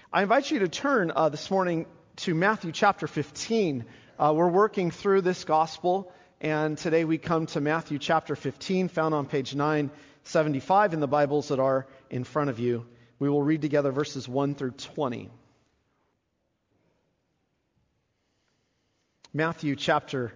I invite you to turn this morning to Matthew chapter 15. We're working through this gospel, and today we come to Matthew chapter 15, found on page 975 in the Bibles that are in front of you. We will read together verses 1 through 20. Matthew chapter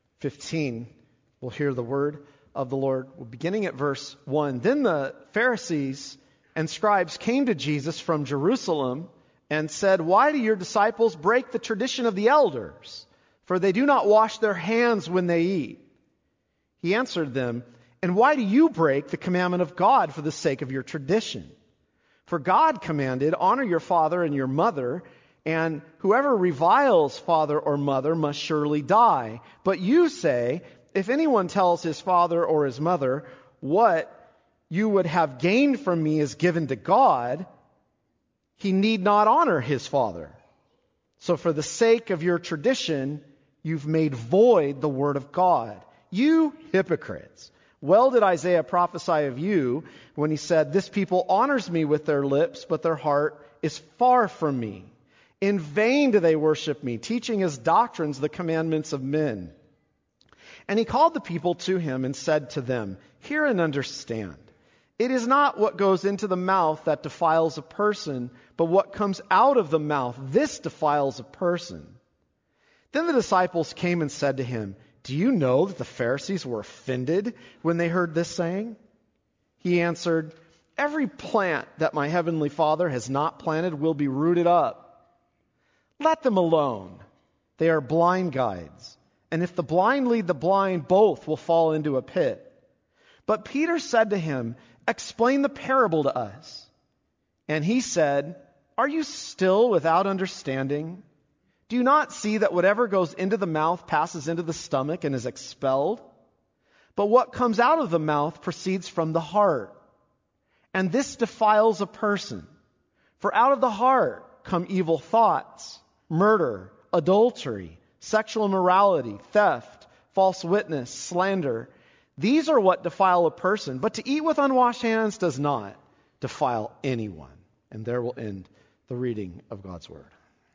15, we'll hear the word of the Lord. We're beginning at verse 1. Then the Pharisees and scribes came to Jesus from Jerusalem and said, "Why do your disciples break the tradition of the elders? For they do not wash their hands when they eat." He answered them, "And why do you break the commandment of God for the sake of your tradition? For God commanded, 'Honor your father and your mother,' and whoever reviles father or mother must surely die. But you say, if anyone tells his father or his mother, 'What you would have gained from me is given to God,' he need not honor his father. So for the sake of your tradition, you've made void the word of God. You hypocrites! Well did Isaiah prophesy of you when he said, 'This people honors me with their lips, but their heart is far from me. In vain do they worship me, teaching as doctrines the commandments of men.' And he called the people to him and said to them, 'Hear and understand. It is not what goes into the mouth that defiles a person, but what comes out of the mouth, this defiles a person.' Then the disciples came and said to him, 'Do you know that the Pharisees were offended when they heard this saying?' He answered, 'Every plant that my heavenly Father has not planted will be rooted up. Let them alone. They are blind guides. And if the blind lead the blind, both will fall into a pit.' But Peter said to him, 'Explain the parable to us.' And he said, 'Are you still without understanding? Do you not see that whatever goes into the mouth passes into the stomach and is expelled? But what comes out of the mouth proceeds from the heart. And this defiles a person. For out of the heart come evil thoughts, murder, adultery, sexual immorality, theft, false witness, slander. These are what defile a person, but to eat with unwashed hands does not defile anyone." And there will end the reading of God's word.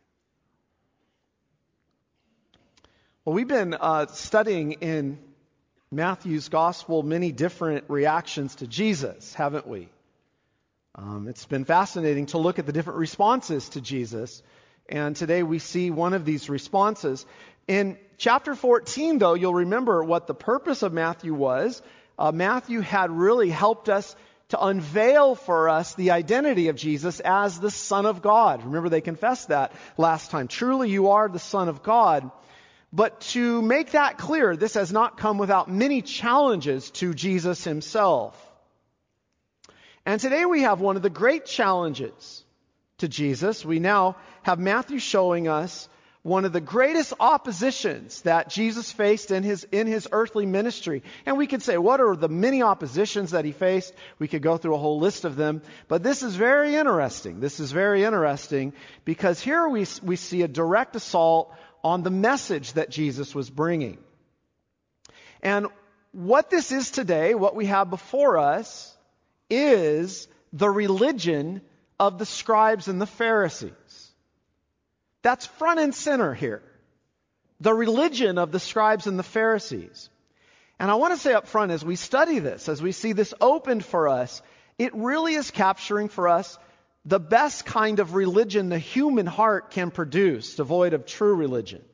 Well, we've been studying in Matthew's gospel many different reactions to Jesus, haven't we? It's been fascinating to look at the different responses to Jesus. And today we see one of these responses. In chapter 14, though, you'll remember what the purpose of Matthew was. Matthew had really helped us to unveil for us the identity of Jesus as the Son of God. Remember, they confessed that last time. Truly, you are the Son of God. But to make that clear, this has not come without many challenges to Jesus himself. And today we have one of the great challenges to Jesus. We now have Matthew showing us one of the greatest oppositions that Jesus faced in his earthly ministry. And we could say, what are the many oppositions that he faced? We could go through a whole list of them. But this is very interesting. This is very interesting because here we see a direct assault on the message that Jesus was bringing. And what this is today, what we have before us, is the religion of the scribes and the Pharisees. That's front and center here. The religion of the scribes and the Pharisees. And I want to say up front, as we study this, as we see this opened for us, it really is capturing for us the best kind of religion the human heart can produce, devoid of true religion.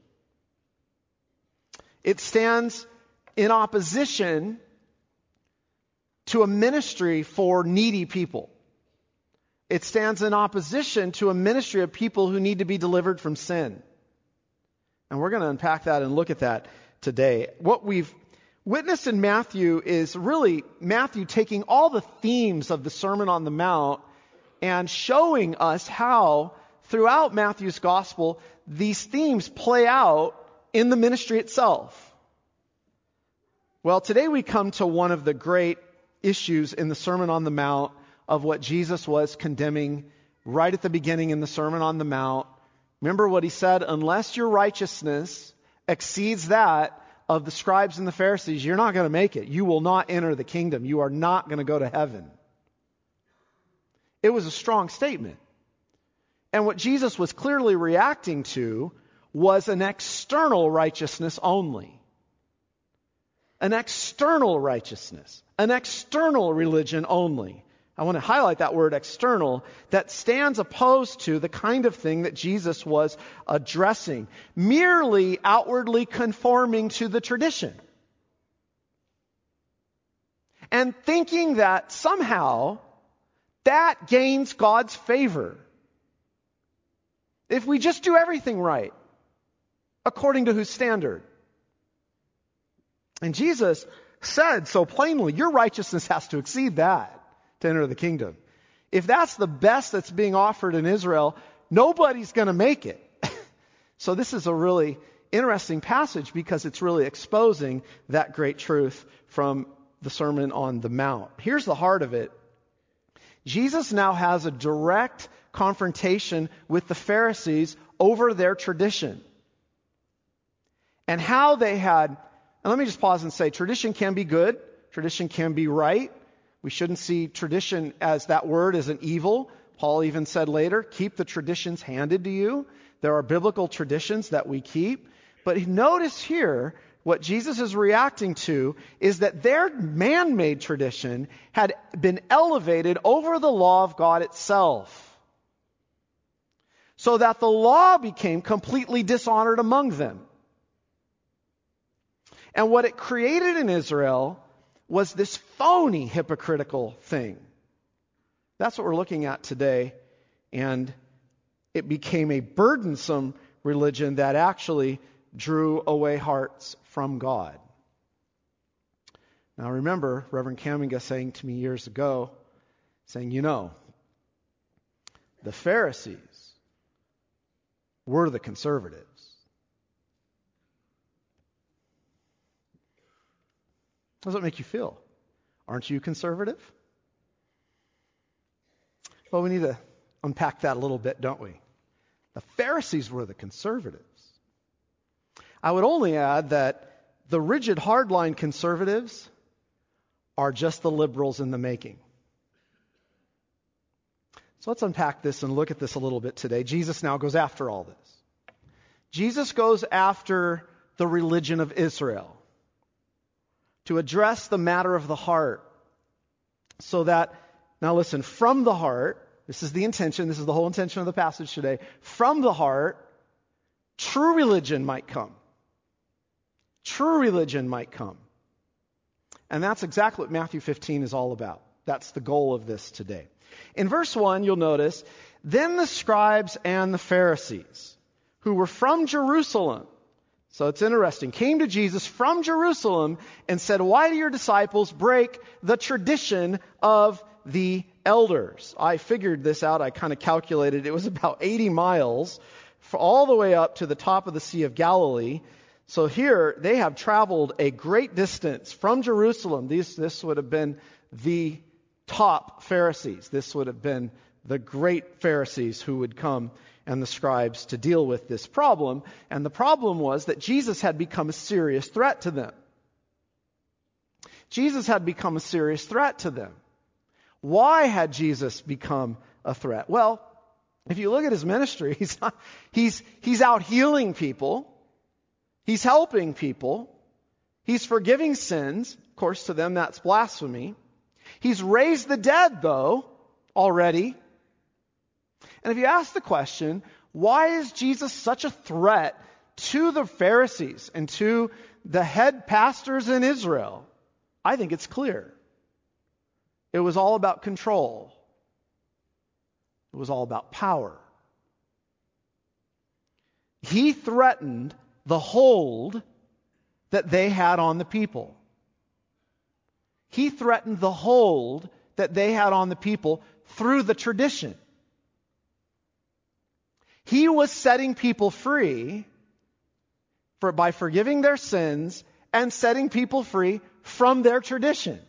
It stands in opposition to a ministry for needy people. It stands in opposition to a ministry of people who need to be delivered from sin. And we're going to unpack that and look at that today. What we've witnessed in Matthew is really Matthew taking all the themes of the Sermon on the Mount and showing us how, throughout Matthew's gospel, these themes play out in the ministry itself. Well, today we come to one of the great issues in the Sermon on the Mount of what Jesus was condemning right at the beginning in the Sermon on the Mount. Remember what he said, unless your righteousness exceeds that of the scribes and the Pharisees, you're not going to make it. You will not enter the kingdom. You are not going to go to heaven. It was a strong statement. And what Jesus was clearly reacting to was an external righteousness only. An external righteousness. An external religion only. I want to highlight that word external, that stands opposed to the kind of thing that Jesus was addressing. Merely outwardly conforming to the tradition. And thinking that somehow that gains God's favor. If we just do everything right, according to whose standard? And Jesus said so plainly, your righteousness has to exceed that to enter the kingdom. If that's the best that's being offered in Israel, nobody's going to make it. So this is a really interesting passage because it's really exposing that great truth from the Sermon on the Mount. Here's the heart of it. Jesus now has a direct confrontation with the Pharisees over their tradition. And how they had, and let me just pause and say, tradition can be good. Tradition can be right. We shouldn't see tradition as that word as an evil. Paul even said later, keep the traditions handed to you. There are biblical traditions that we keep. But notice here, what Jesus is reacting to is that their man-made tradition had been elevated over the law of God itself. So that the law became completely dishonored among them. And what it created in Israel was this phony, hypocritical thing. That's what we're looking at today. And it became a burdensome religion that actually drew away hearts from God. Now remember, Reverend Kaminga saying to me years ago, saying, the Pharisees were the conservatives. How does that make you feel? Aren't you conservative? Well, we need to unpack that a little bit, don't we? The Pharisees were the conservatives. I would only add that the rigid hardline conservatives are just the liberals in the making. So let's unpack this and look at this a little bit today. Jesus now goes after all this. Jesus goes after the religion of Israel to address the matter of the heart. So that, now listen, from the heart, this is the intention, this is the whole intention of the passage today, from the heart, true religion might come. True religion might come. And that's exactly what Matthew 15 is all about. That's the goal of this today. In verse 1, you'll notice, then the scribes and the Pharisees, who were from Jerusalem, so it's interesting, came to Jesus from Jerusalem and said, why do your disciples break the tradition of the elders? I figured this out. I kind of calculated it was about 80 miles all the way up to the top of the Sea of Galilee. So here they have traveled a great distance from Jerusalem. This would have been the top Pharisees. This would have been the great Pharisees who would come and the scribes to deal with this problem. And the problem was that Jesus had become a serious threat to them. Jesus had become a serious threat to them. Why had Jesus become a threat? Well, if you look at his ministry, he's out healing people. He's helping people. He's forgiving sins. Of course, to them that's blasphemy. He's raised the dead, though, already. And if you ask the question, why is Jesus such a threat to the Pharisees and to the head pastors in Israel? I think it's clear. It was all about control. It was all about power. He threatened the hold that they had on the people. He threatened the hold that they had on the people through the tradition. He was setting people free by forgiving their sins and setting people free from their tradition.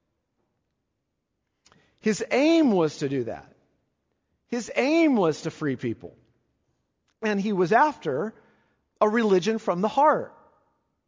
His aim was to do that. His aim was to free people. And he was after a religion from the heart.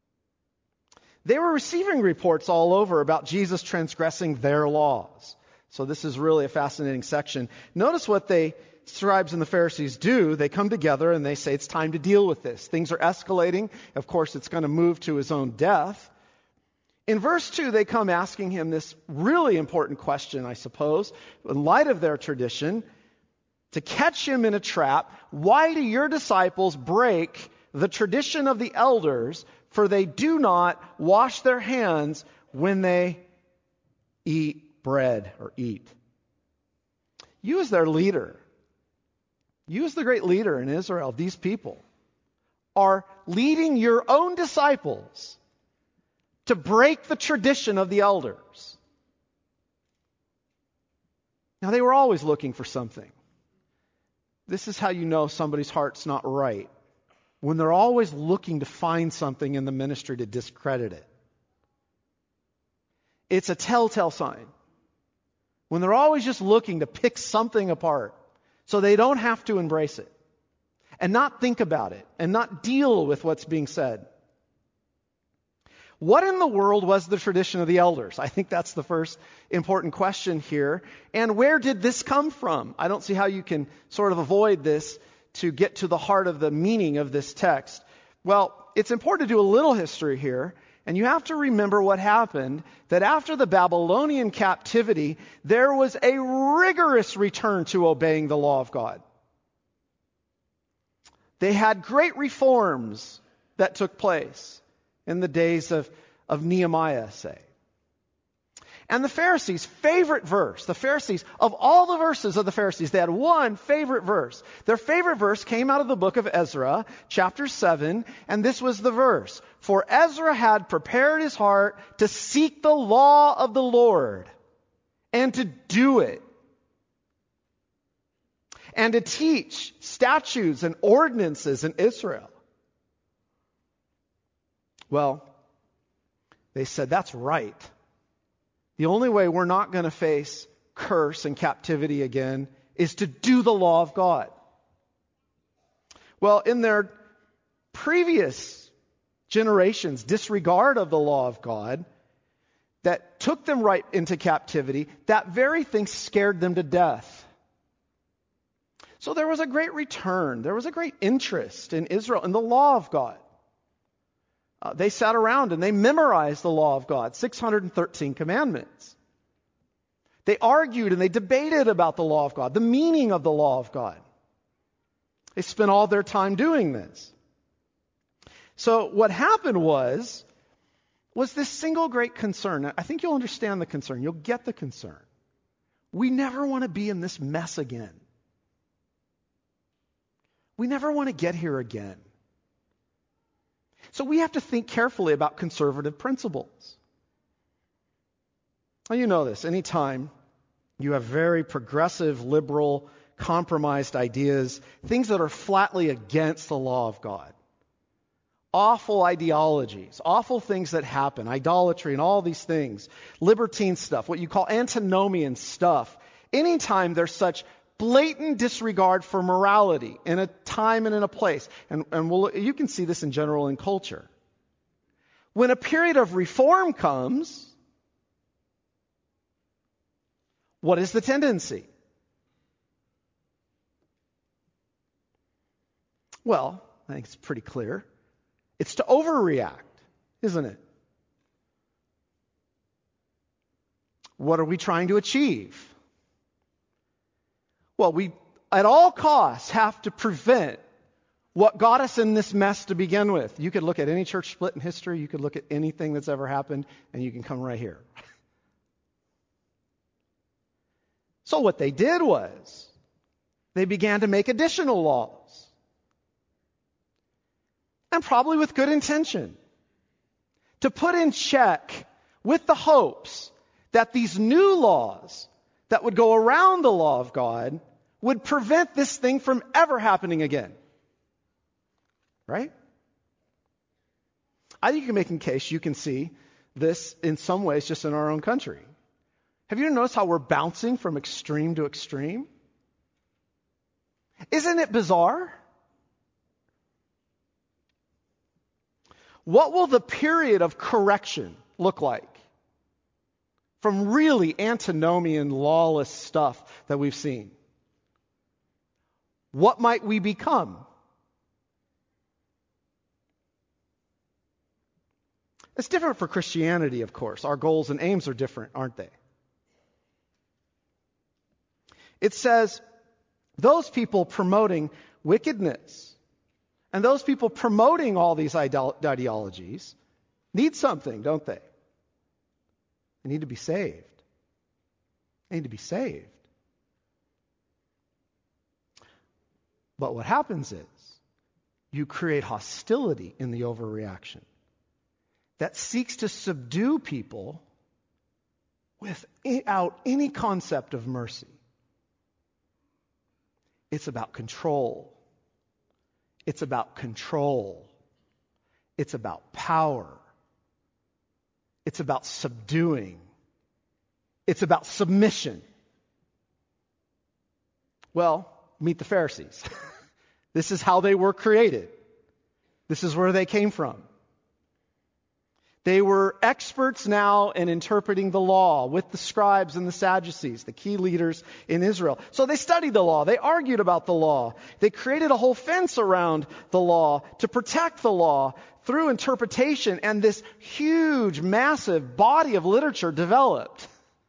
They were receiving reports all over about Jesus transgressing their laws. So this is really a fascinating section. Notice what the scribes and the Pharisees do. They come together and they say it's time to deal with this. Things are escalating. Of course, it's going to move to his own death. In verse 2, they come asking him this really important question, I suppose, in light of their tradition, to catch him in a trap. Why do your disciples break the tradition of the elders, for they do not wash their hands when they eat bread or eat? You as their leader, you as the great leader in Israel, these people are leading your own disciples to break the tradition of the elders. Now, they were always looking for something. This is how you know somebody's heart's not right. When they're always looking to find something in the ministry to discredit it. It's a telltale sign. When they're always just looking to pick something apart so they don't have to embrace it and not think about it and not deal with what's being said. What in the world was the tradition of the elders? I think that's the first important question here. And where did this come from? I don't see how you can sort of avoid this to get to the heart of the meaning of this text. Well, it's important to do a little history here. And you have to remember what happened, that after the Babylonian captivity, there was a rigorous return to obeying the law of God. They had great reforms that took place in the days of Nehemiah, say. And the Pharisees' favorite verse, the Pharisees, of all the verses of the Pharisees, they had one favorite verse. Their favorite verse came out of the book of Ezra, chapter 7, and this was the verse. For Ezra had prepared his heart to seek the law of the Lord and to do it, and to teach statutes and ordinances in Israel. Well, they said, that's right. The only way we're not going to face curse and captivity again is to do the law of God. Well, in their previous generations' disregard of the law of God that took them right into captivity, that very thing scared them to death. So there was a great return. There was a great interest in Israel, in the law of God. They sat around and they memorized the law of God, 613 commandments. They argued and they debated about the law of God, the meaning of the law of God. They spent all their time doing this. So what happened was this single great concern. I think you'll understand the concern. You'll get the concern. We never want to be in this mess again. We never want to get here again. So we have to think carefully about conservative principles. Now, you know this. Anytime you have very progressive, liberal, compromised ideas, things that are flatly against the law of God, awful ideologies, awful things that happen, idolatry and all these things, libertine stuff, what you call antinomian stuff, anytime there's such blatant disregard for morality in a time and in a place. And you can see this in general in culture. When a period of reform comes, what is the tendency? Well, I think it's pretty clear. It's to overreact, isn't it? What are we trying to achieve? Well, we, at all costs, have to prevent what got us in this mess to begin with. You could look at any church split in history. You could look at anything that's ever happened, and you can come right here. So what they did was, they began to make additional laws. And probably with good intention. To put in check with the hopes that these new laws that would go around the law of God would prevent this thing from ever happening again. Right? I think you can make a case, you can see this in some ways just in our own country. Have you noticed how we're bouncing from extreme to extreme? Isn't it bizarre? What will the period of correction look like from really antinomian, lawless stuff that we've seen. What might we become? It's different for Christianity, of course. Our goals and aims are different, aren't they? It says, those people promoting wickedness and those people promoting all these ideologies need something, don't they? They need to be saved. They need to be saved. But what happens is you create hostility in the overreaction that seeks to subdue people without any concept of mercy. It's about control. It's about control. It's about power. It's about subduing. It's about submission. Well, meet the Pharisees. This is how they were created. This is where they came from. They were experts now in interpreting the law with the scribes and the Sadducees, the key leaders in Israel. So they studied the law. They argued about the law. They created a whole fence around the law to protect the law through interpretation, and this huge, massive body of literature developed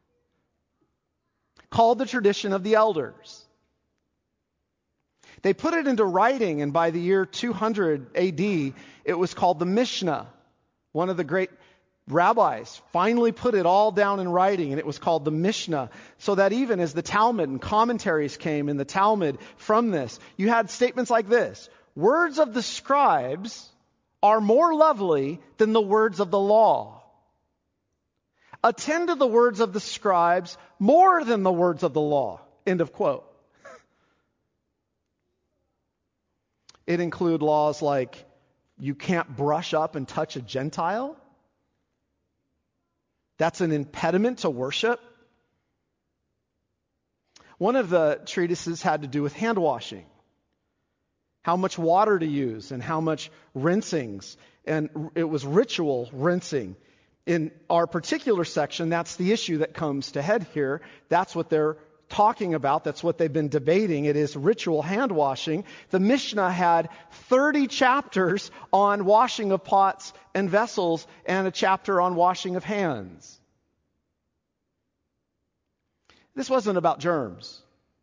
called the tradition of the elders. They put it into writing, and by the year 200 AD, it was called the Mishnah. One of the great rabbis finally put it all down in writing, and it was called the Mishnah, so that even as the Talmud and commentaries came in the Talmud from this, you had statements like this: words of the scribes are more lovely than the words of the law. Attend to the words of the scribes more than the words of the law. End of quote. It include laws like you can't brush up and touch a Gentile. That's an impediment to worship. One of the treatises had to do with hand washing. How much water to use and how much rinsings. And it was ritual rinsing. In our particular section, that's the issue that comes to head here. That's what they're talking about. That's what they've been debating. It is ritual hand washing. The Mishnah had 30 chapters on washing of pots and vessels and a chapter on washing of hands. This wasn't about germs.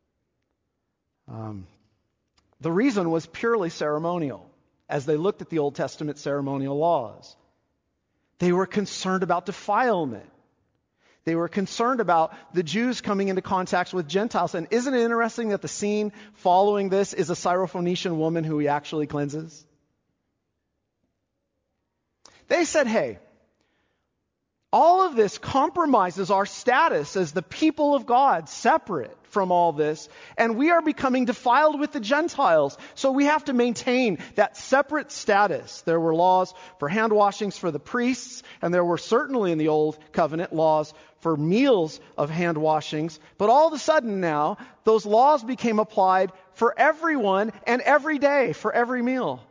The reason was purely ceremonial. As they looked at the Old Testament ceremonial laws, they were concerned about defilement. They were concerned about the Jews coming into contact with Gentiles. And isn't it interesting that the scene following this is a Syrophoenician woman who he actually cleanses? They said, hey, all of this compromises our status as the people of God, separate from all this, and we are becoming defiled with the Gentiles. So we have to maintain that separate status. There were laws for hand washings for the priests, and there were certainly in the Old Covenant laws for meals of hand washings. But all of a sudden now, those laws became applied for everyone and every day, for every meal.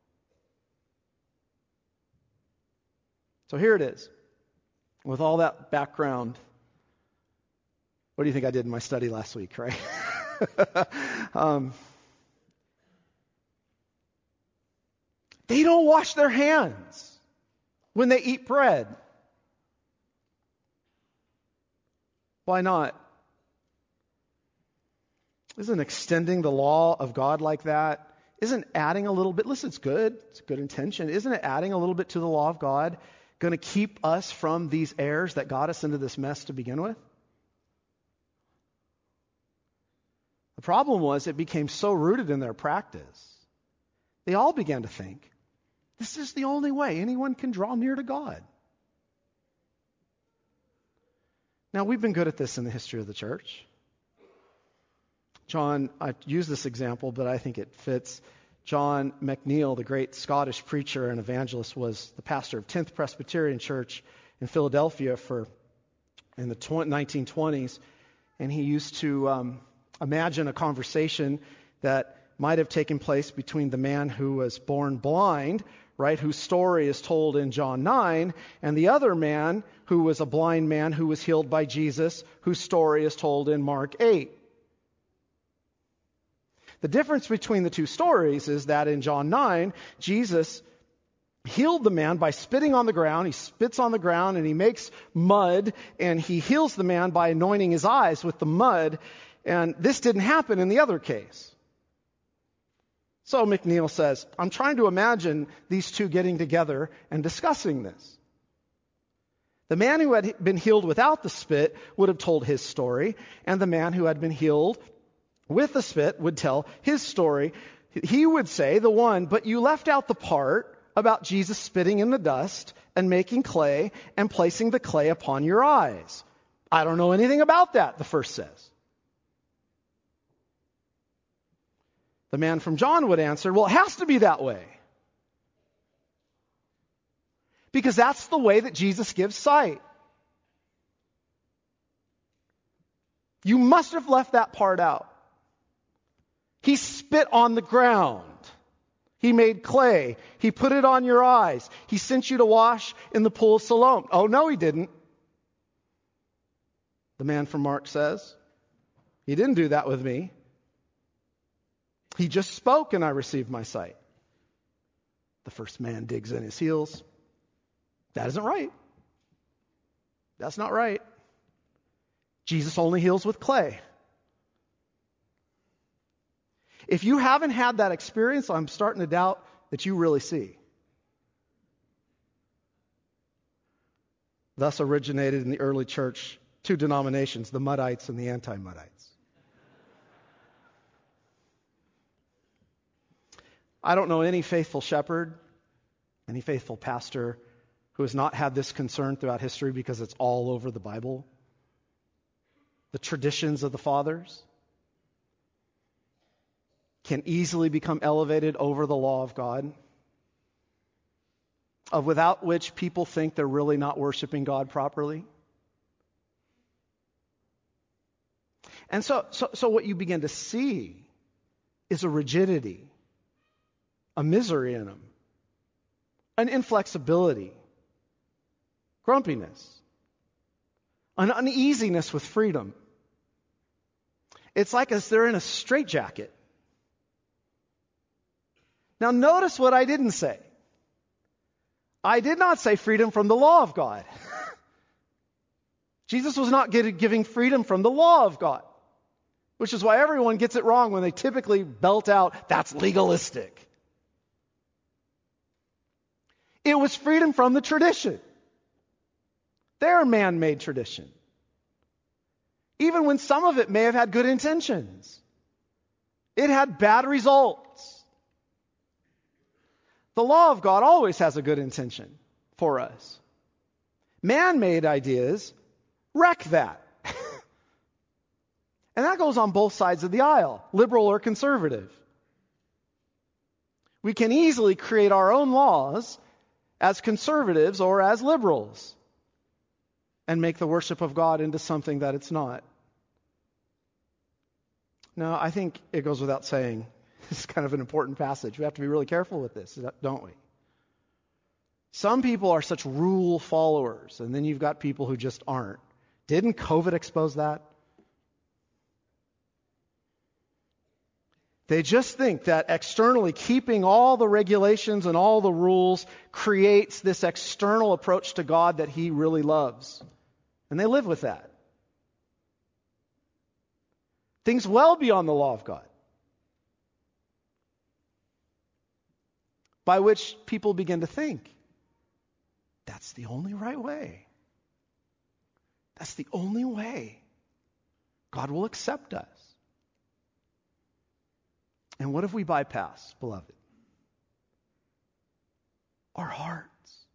So here it is. With all that background, what do you think I did in my study last week, right? They don't wash their hands when they eat bread. Why not? Isn't extending the law of God like that, isn't adding a little bit, listen, it's good, it's a good intention, isn't it adding a little bit to the law of God going to keep us from these errors that got us into this mess to begin with? The problem was it became so rooted in their practice. They all began to think, this is the only way anyone can draw near to God. Now, we've been good at this in the history of the church. John, I use this example, but I think it fits. John McNeill, the great Scottish preacher and evangelist, was the pastor of 10th Presbyterian Church in Philadelphia in the 1920s. And he used to imagine a conversation that might have taken place between the man who was born blind, right, whose story is told in John 9, and the other man who was a blind man who was healed by Jesus, whose story is told in Mark 8. The difference between the two stories is that in John 9, Jesus healed the man by spitting on the ground. He spits on the ground and he makes mud, and he heals the man by anointing his eyes with the mud. And this didn't happen in the other case. So McNeil says, I'm trying to imagine these two getting together and discussing this. The man who had been healed without the spit would have told his story, and the man who had been healed with the spit would tell his story. He would say, the one, but you left out the part about Jesus spitting in the dust and making clay and placing the clay upon your eyes. I don't know anything about that, the first says. The man from John would answer, well, it has to be that way. Because that's the way that Jesus gives sight. You must have left that part out. He spit on the ground. He made clay. He put it on your eyes. He sent you to wash in the pool of Siloam. Oh, no, he didn't. The man from Mark says, he didn't do that with me. He just spoke and I received my sight. The first man digs in his heels. That isn't right. That's not right. Jesus only heals with clay. If you haven't had that experience, I'm starting to doubt that you really see. Thus originated in the early church two denominations, the Muddites and the anti-Muddites. I don't know any faithful shepherd, any faithful pastor who has not had this concern throughout history, because it's all over the Bible. The traditions of the fathers can easily become elevated over the law of God, without which people think they're really not worshiping God properly. And so what you begin to see is a rigidity, a misery in them, an inflexibility, grumpiness, an uneasiness with freedom. It's like as they're in a straitjacket. Now notice what I didn't say. I did not say freedom from the law of God. Jesus was not giving freedom from the law of God, which is why everyone gets it wrong when they typically belt out, that's legalistic. It was freedom from the tradition. Their man-made tradition. Even when some of it may have had good intentions, it had bad results. The law of God always has a good intention for us. Man-made ideas wreck that. And that goes on both sides of the aisle, liberal or conservative. We can easily create our own laws as conservatives or as liberals and make the worship of God into something that it's not. Now, I think it goes without saying, this is kind of an important passage. We have to be really careful with this, don't we? Some people are such rule followers, and then you've got people who just aren't. Didn't COVID expose that? They just think that externally keeping all the regulations and all the rules creates this external approach to God that He really loves. And they live with that. Things well beyond the law of God. By which people begin to think, that's the only right way. That's the only way God will accept us. And what if we bypass, beloved? Our hearts.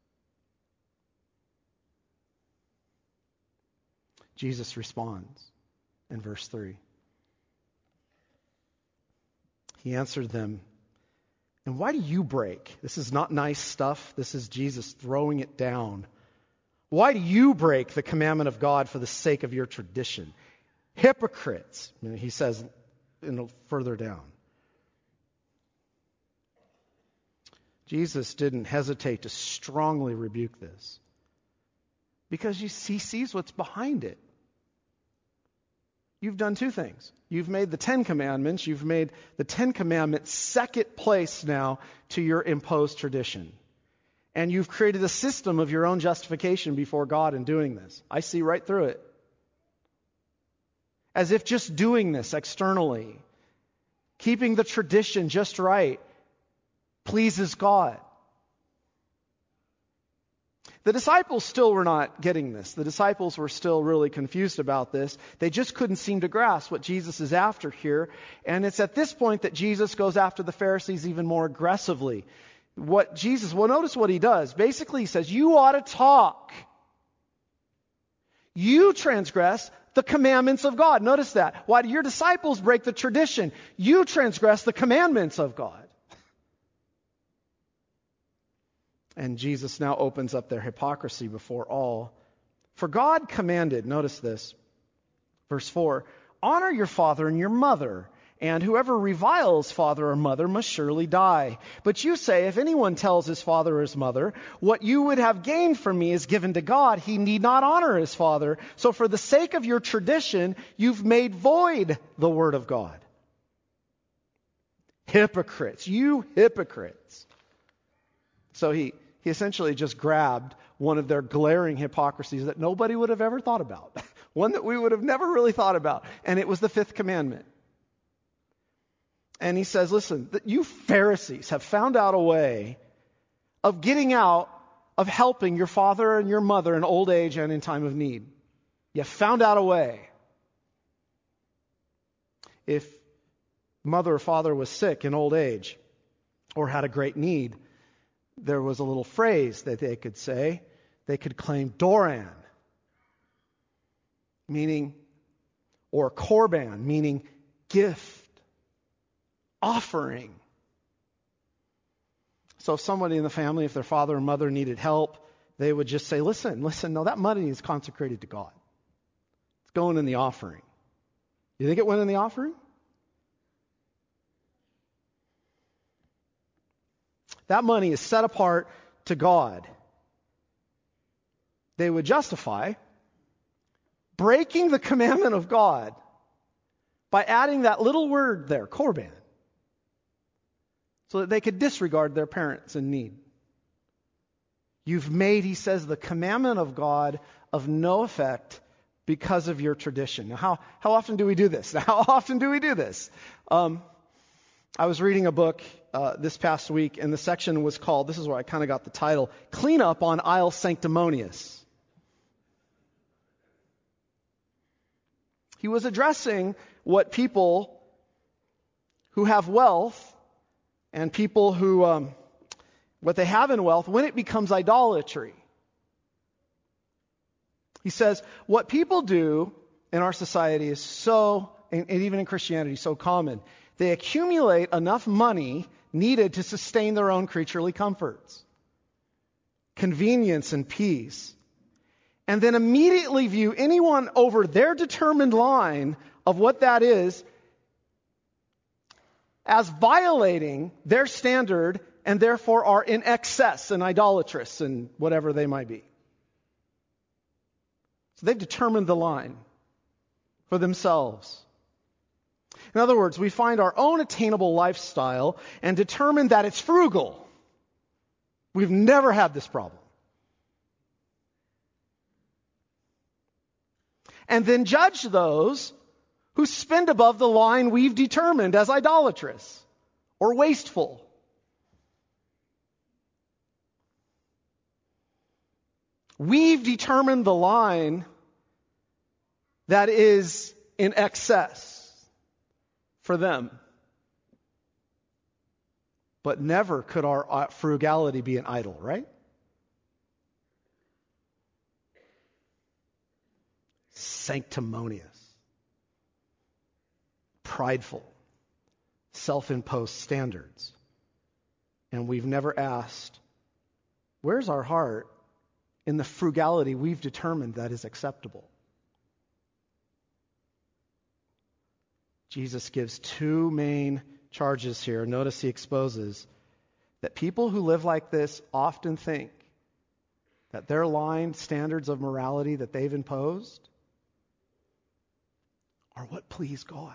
Jesus responds in verse 3. He answered them, and why do you break? This is not nice stuff. This is Jesus throwing it down. Why do you break the commandment of God for the sake of your tradition? Hypocrites, he says further down. Jesus didn't hesitate to strongly rebuke this because he sees what's behind it. You've done two things. You've made the Ten Commandments, you've made the Ten Commandments second place now to your imposed tradition. And you've created a system of your own justification before God in doing this. I see right through it. As if just doing this externally, keeping the tradition just right, pleases God. The disciples still were not getting this. The disciples were still really confused about this. They just couldn't seem to grasp what Jesus is after here. And it's at this point that Jesus goes after the Pharisees even more aggressively. Notice what he does. Basically, he says, you ought to talk. You transgress the commandments of God. Notice that. Why do your disciples break the tradition? You transgress the commandments of God. And Jesus now opens up their hypocrisy before all. For God commanded, notice this, verse 4, honor your father and your mother, and whoever reviles father or mother must surely die. But you say, if anyone tells his father or his mother, what you would have gained from me is given to God, he need not honor his father. So for the sake of your tradition, you've made void the word of God. Hypocrites, you hypocrites. So he essentially just grabbed one of their glaring hypocrisies that nobody would have ever thought about. One that we would have never really thought about. And it was the fifth commandment. And he says, listen, you Pharisees have found out a way of getting out of helping your father and your mother in old age and in time of need. You found out a way. If mother or father was sick in old age or had a great need, there was a little phrase that they could say. They could claim Doran, meaning, or Korban, meaning gift, offering. So if somebody in the family, if their father or mother needed help, they would just say, listen, no, that money is consecrated to God. It's going in the offering. You think it went in the offering? That money is set apart to God. They would justify breaking the commandment of God by adding that little word there, Korban, so that they could disregard their parents in need. You've made, he says, the commandment of God of no effect because of your tradition. Now, how often do we do this? I was reading a book this past week, and the section was called, this is where I kind of got the title, Clean Up on Aisle Sanctimonious. He was addressing what people who have wealth and people who, what they have in wealth, when it becomes idolatry. He says, what people do in our society is so, and even in Christianity, so common. They accumulate enough money needed to sustain their own creaturely comforts, convenience and peace, and then immediately view anyone over their determined line of what that is as violating their standard and therefore are in excess and idolatrous and whatever they might be. So they've determined the line for themselves. In other words, we find our own attainable lifestyle and determine that it's frugal. We've never had this problem. And then judge those who spend above the line we've determined as idolatrous or wasteful. We've determined the line that is in excess for them. But never could our frugality be an idol, right? Sanctimonious, prideful, self-imposed standards. And we've never asked, where's our heart in the frugality we've determined that is acceptable? Jesus gives two main charges here. Notice he exposes that people who live like this often think that their lined standards of morality that they've imposed are what please God.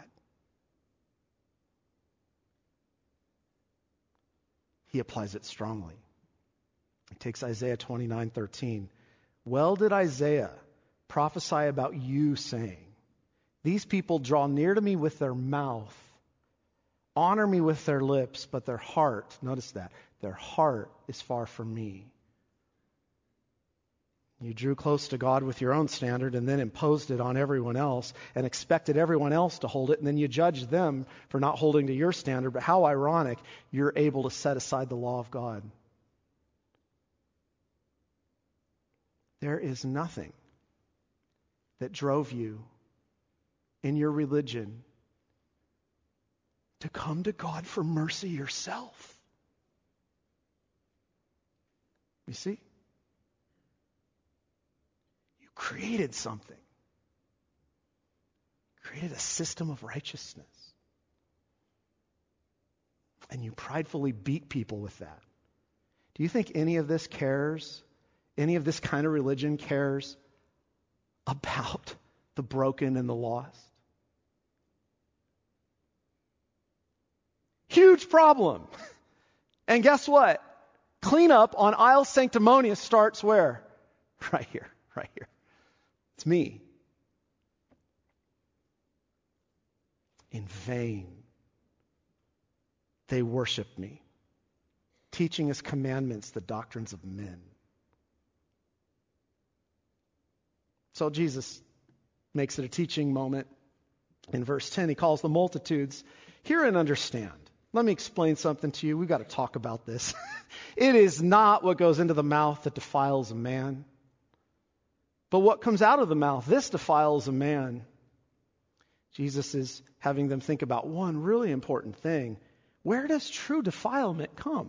He applies it strongly. He takes Isaiah 29:13. Well did Isaiah prophesy about you, saying, these people draw near to me with their mouth, honor me with their lips, but their heart, notice that, their heart is far from me. You drew close to God with your own standard and then imposed it on everyone else and expected everyone else to hold it, and then you judged them for not holding to your standard. But how ironic, you're able to set aside the law of God. There is nothing that drove you in your religion to come to God for mercy yourself. You see? You created something. Created a system of righteousness. And you pridefully beat people with that. Do you think any of this cares? Any of this kind of religion cares about the broken and the lost? Huge problem. And guess what? Cleanup on aisle sanctimonious starts where? Right here, right here. It's me. In vain they worship me, teaching as commandments the doctrines of men. So Jesus makes it a teaching moment. In verse 10, he calls the multitudes, hear and understand. Let me explain something to you. We've got to talk about this. It is not what goes into the mouth that defiles a man, but what comes out of the mouth, this defiles a man. Jesus is having them think about one really important thing. Where does true defilement come?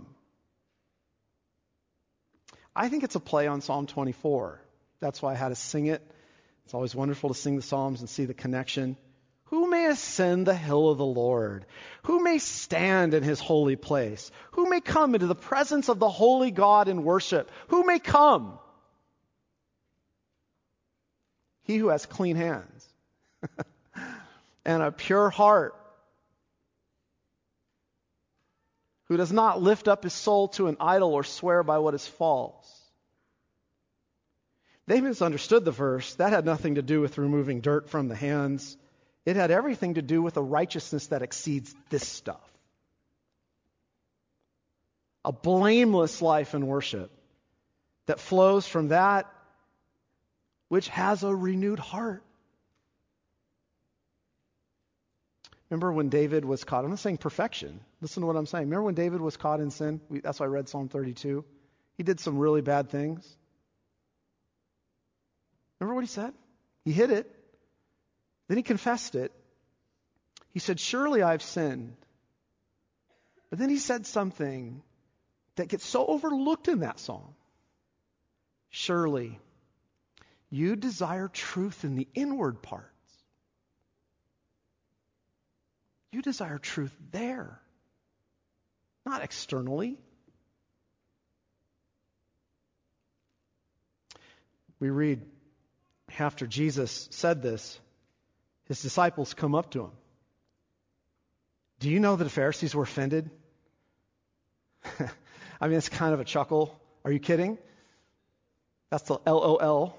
I think it's a play on Psalm 24. That's why I had to sing it. It's always wonderful to sing the Psalms and see the connection. Who may ascend the hill of the Lord? Who may stand in his holy place? Who may come into the presence of the holy God in worship? Who may come? He who has clean hands and a pure heart, who does not lift up his soul to an idol or swear by what is false. They misunderstood the verse. That had nothing to do with removing dirt from the hands. It had everything to do with a righteousness that exceeds this stuff. A blameless life in worship that flows from that which has a renewed heart. Remember when David was caught? I'm not saying perfection. Listen to what I'm saying. Remember when David was caught in sin? That's why I read Psalm 32. He did some really bad things. Remember what he said? He hid it. Then he confessed it. He said, surely I've sinned. But then he said something that gets so overlooked in that psalm. Surely you desire truth in the inward parts. You desire truth there, not externally. We read, after Jesus said this, his disciples come up to him. Do you know that the Pharisees were offended? I mean, it's kind of a chuckle. Are you kidding? That's the LOL.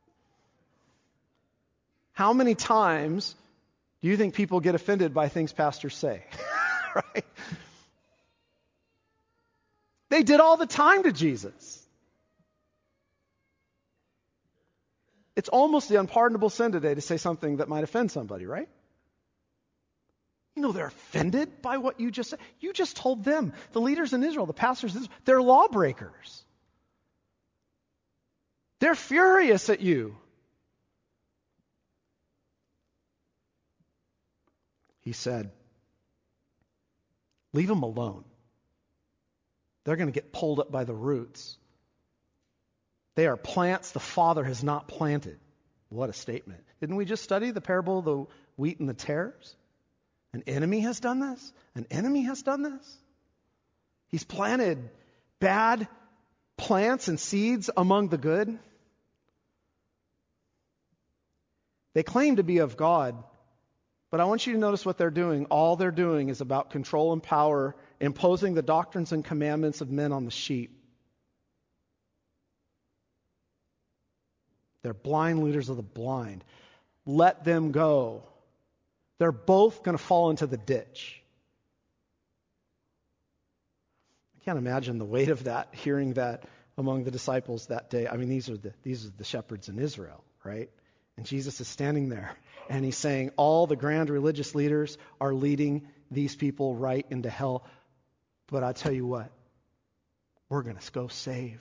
How many times do you think people get offended by things pastors say? Right? They did all the time to Jesus. It's almost the unpardonable sin today to say something that might offend somebody, right? You know they're offended by what you just said. You just told them, the leaders in Israel, the pastors in Israel, they're lawbreakers. They're furious at you. He said, leave them alone. They're going to get pulled up by the roots. They are plants the Father has not planted. What a statement. Didn't we just study the parable of the wheat and the tares? An enemy has done this? An enemy has done this? He's planted bad plants and seeds among the good. They claim to be of God, but I want you to notice what they're doing. All they're doing is about control and power, imposing the doctrines and commandments of men on the sheep. They're blind leaders of the blind. Let them go. They're both going to fall into the ditch. I can't imagine the weight of that, hearing that among the disciples that day. I mean, these are the shepherds in Israel, right? And Jesus is standing there, and he's saying all the grand religious leaders are leading these people right into hell. But I tell you what, we're going to go save.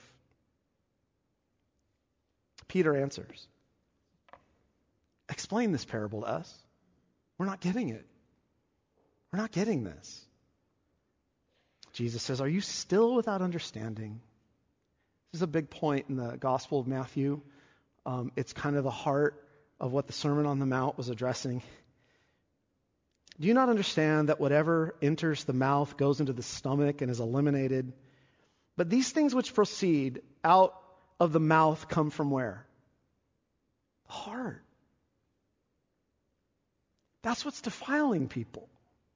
Peter answers, explain this parable to us. We're not getting it. We're not getting this. Jesus says, are you still without understanding? This is a big point in the Gospel of Matthew. It's kind of the heart of what the Sermon on the Mount was addressing. Do you not understand that whatever enters the mouth goes into the stomach and is eliminated? But these things which proceed out of the mouth come from where? The heart. That's what's defiling people.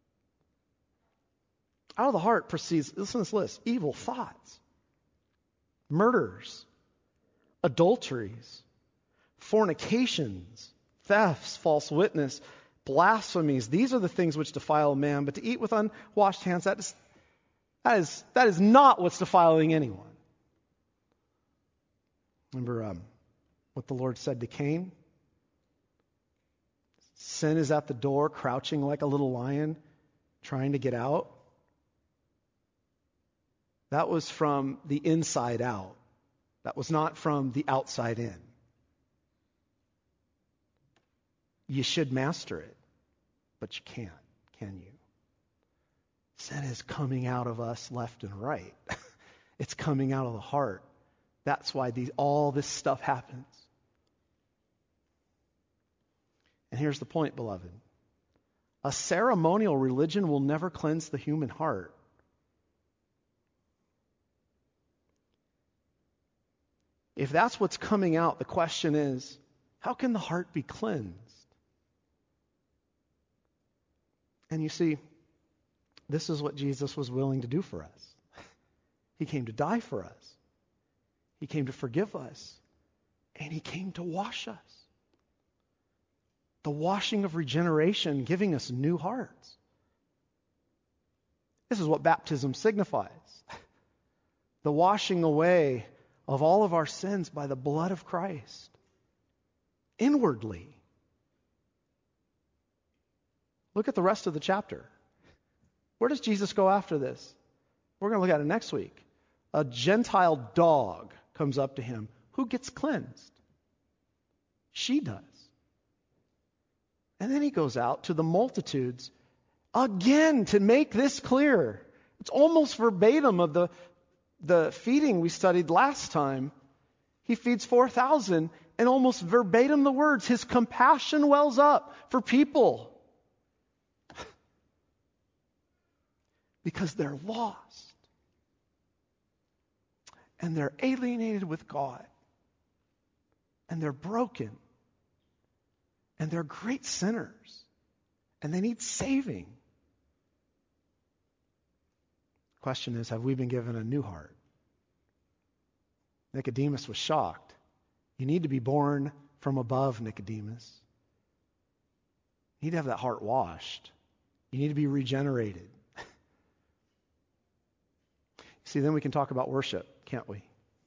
Out of the heart proceeds, listen to this list, evil thoughts, murders, adulteries, fornications, thefts, false witness, blasphemies. These are the things which defile man. But to eat with unwashed hands, that is not what's defiling anyone. Remember what the Lord said to Cain? Sin is at the door, crouching like a little lion, trying to get out. That was from the inside out. That was not from the outside in. You should master it, but you can't, can you? Sin is coming out of us left and right. It's coming out of the heart. That's why all this stuff happens. And here's the point, beloved. A ceremonial religion will never cleanse the human heart. If that's what's coming out, the question is, how can the heart be cleansed? And you see, this is what Jesus was willing to do for us. He came to die for us. He came to forgive us. And he came to wash us. The washing of regeneration, giving us new hearts. This is what baptism signifies. The washing away of all of our sins by the blood of Christ. Inwardly. Look at the rest of the chapter. Where does Jesus go after this? We're going to look at it next week. A Gentile dog comes up to him. Who gets cleansed? She does. And then he goes out to the multitudes again to make this clear. It's almost verbatim of the feeding we studied last time. He feeds 4,000 and almost verbatim the words, his compassion wells up for people. Because they're lost. And they're alienated with God. And they're broken. And they're great sinners. And they need saving. The question is, have we been given a new heart? Nicodemus was shocked. You need to be born from above, Nicodemus. You need to have that heart washed. You need to be regenerated. See, then we can talk about worship, can't we?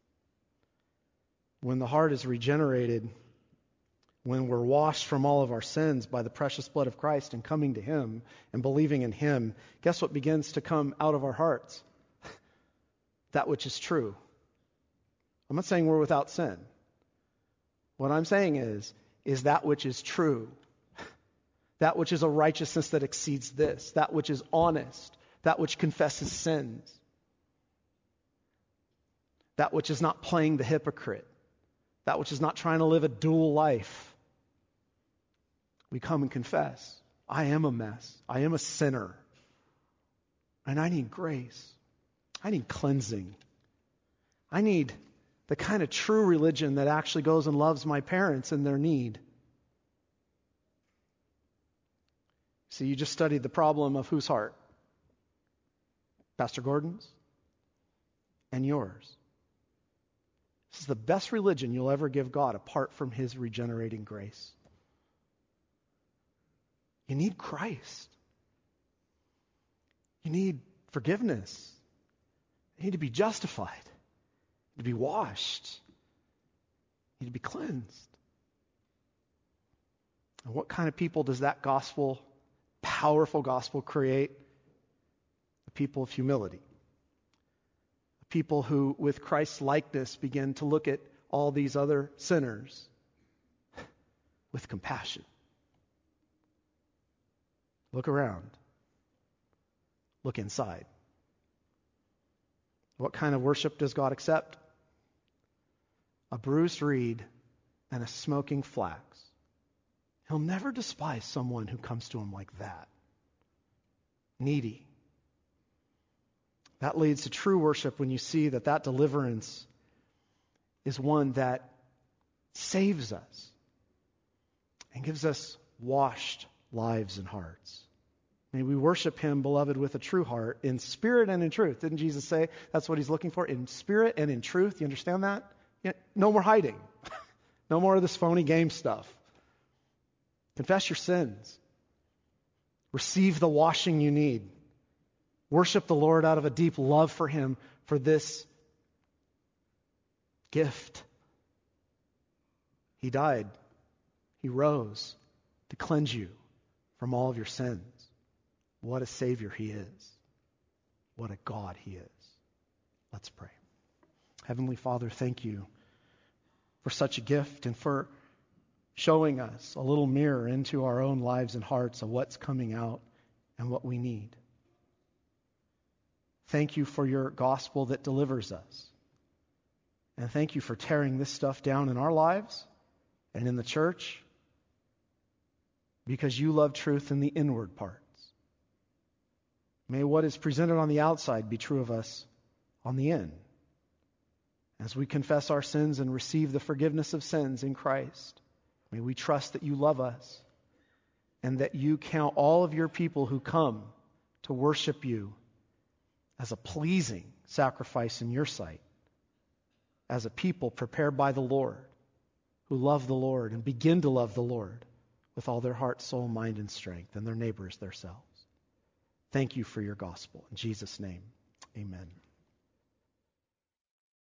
When the heart is regenerated, when we're washed from all of our sins by the precious blood of Christ and coming to Him and believing in Him, guess what begins to come out of our hearts? That which is true. I'm not saying we're without sin. What I'm saying is that which is true. That which is a righteousness that exceeds this. That which is honest. That which confesses sins. That which is not playing the hypocrite. That which is not trying to live a dual life. We come and confess, I am a mess. I am a sinner. And I need grace. I need cleansing. I need the kind of true religion that actually goes and loves my parents in their need. See, you just studied the problem of whose heart? Pastor Gordon's and yours. This is the best religion you'll ever give God apart from His regenerating grace. You need Christ. You need forgiveness. You need to be justified. You need to be washed. You need to be cleansed. And what kind of people does that gospel, powerful gospel, create? The people of humility. The people who, with Christ's likeness, begin to look at all these other sinners with compassion. Look around. Look inside. What kind of worship does God accept? A bruised reed and a smoking flax. He'll never despise someone who comes to Him like that. Needy. That leads to true worship when you see that deliverance is one that saves us and gives us washed lives and hearts. May we worship Him, beloved, with a true heart, in spirit and in truth. Didn't Jesus say that's what He's looking for? In spirit and in truth. You understand that? No more hiding. No more of this phony game stuff. Confess your sins. Receive the washing you need. Worship the Lord out of a deep love for Him, for this gift. He died. He rose to cleanse you from all of your sins. What a Savior He is. What a God He is. Let's pray. Heavenly Father, thank you for such a gift and for showing us a little mirror into our own lives and hearts of what's coming out and what we need. Thank you for your gospel that delivers us. And thank you for tearing this stuff down in our lives and in the church, because you love truth in the inward parts. May what is presented on the outside be true of us on the in. As we confess our sins and receive the forgiveness of sins in Christ, may we trust that you love us and that you count all of your people who come to worship you as a pleasing sacrifice in your sight, as a people prepared by the Lord, who love the Lord and begin to love the Lord with all their heart, soul, mind, and strength, and their neighbors themselves. Thank you for your gospel. In Jesus' name, amen.